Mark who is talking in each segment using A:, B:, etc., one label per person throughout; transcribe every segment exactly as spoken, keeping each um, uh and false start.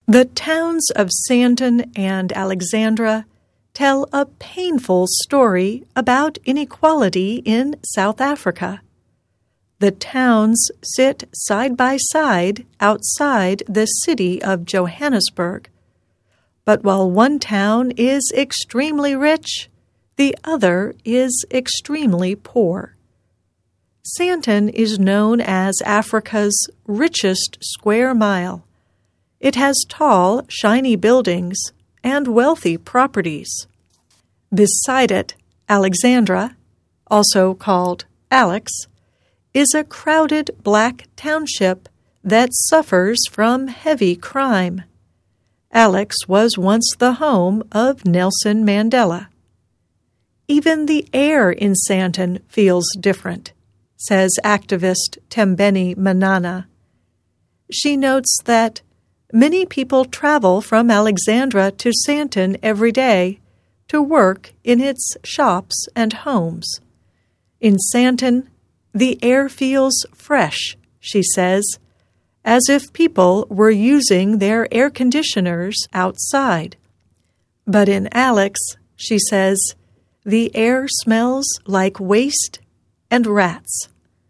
A: The towns of Sandton and Alexandra tell a painful story about inequality in South Africa. The towns sit side by side outside the city of Johannesburg. But while one town is extremely rich, the other is extremely poor. Sandton is known as Africa's richest square mile. It has tall, shiny buildings and wealthy properties. Beside it, Alexandra, also called Alex, is a crowded black township that suffers from heavy crime. Alex was once the home of Nelson Mandela. Even the air in Sandton feels different, says activist Tembeni Manana. She notes that many people travel from Alexandra to Sandton every day to work in its shops and homes. In Sandton, the air feels fresh, she says, as if people were using their air conditioners outside. But in Alex, she says, the air smells like waste and rats.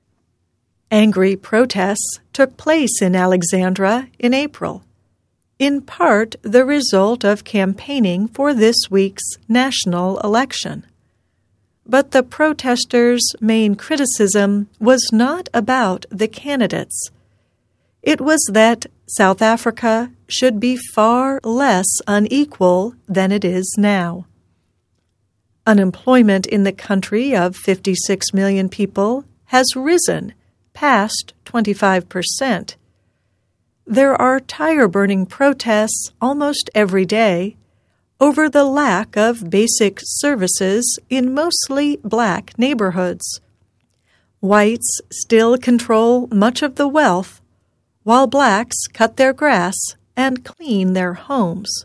A: Angry protests took place in Alexandra in April, in part the result of campaigning for this week's national election. But the protesters' main criticism was not about the candidates. It was that South Africa should be far less unequal than it is now. Unemployment in the country of fifty-six million people has risen past twenty-five percent. There are tire-burning protests almost every day over the lack of basic services in mostly black neighborhoods. Whites still control much of the wealth, while blacks cut their grass and clean their homes.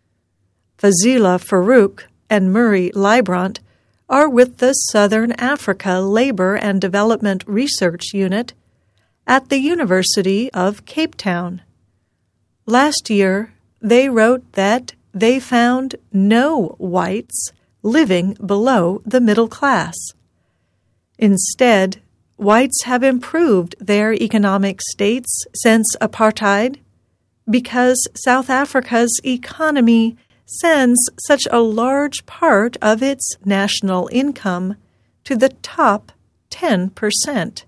A: Fazila Farouk and Murray Leibrant are with the Southern Africa Labor and Development Research Unit at the University of Cape Town. Last year, they wrote that they found no whites living below the middle class. Instead, whites have improved their economic states since apartheid because South Africa's economy sends such a large part of its national income to the top ten percent.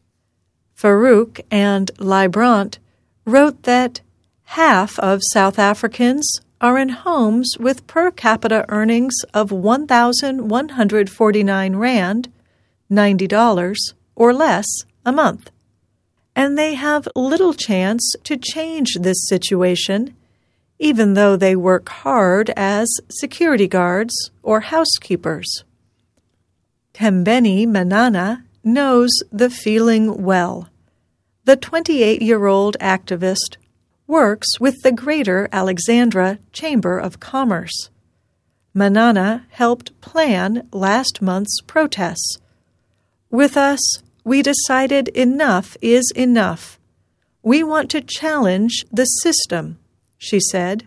A: Farouk and Leibrant wrote that half of South Africans are in homes with per capita earnings of one thousand one hundred forty-nine rand, ninety dollars, or less a month. And they have little chance to change this situation, even though they work hard as security guards or housekeepers. Tembeni Manana knows the feeling well. The twenty-eight-year-old activist works with the Greater Alexandra Chamber of Commerce. Manana helped plan last month's protests. With us, we decided enough is enough. We want to challenge the system, she said.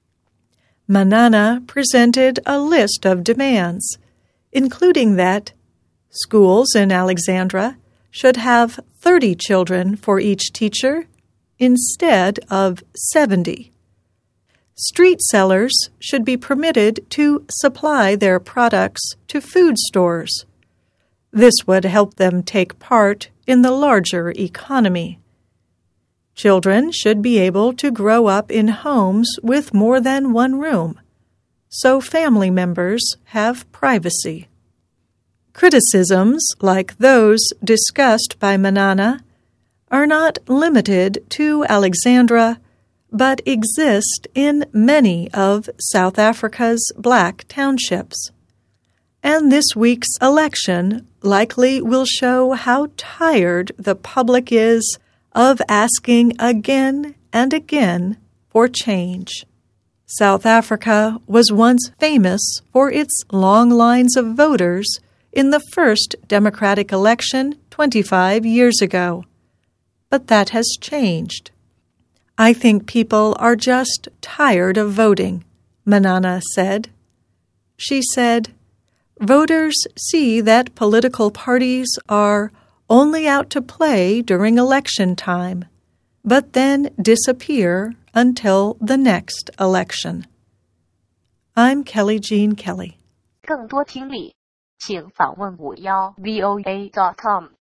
A: Manana presented a list of demands, including that schools in Alexandra should have thirty children for each teacher instead of seventy. Street sellers should be permitted to supply their products to food stores. This would help them take part in the larger economy. Children should be able to grow up in homes with more than one room, so family members have privacy. Criticisms like those discussed by Manana are not limited to Alexandra, but exist in many of South Africa's black townships. And this week's election likely will show how tired the public is of asking again and again for change. South Africa was once famous for its long lines of voters in the first democratic election twenty-five years ago. But that has changed. I think people are just tired of voting, Manana said. She said, voters see that political parties are only out to play during election time, but then disappear until the next election. I'm Kelly Jean Kelly.
B: 更多听力，请访问五幺 V O A dot com。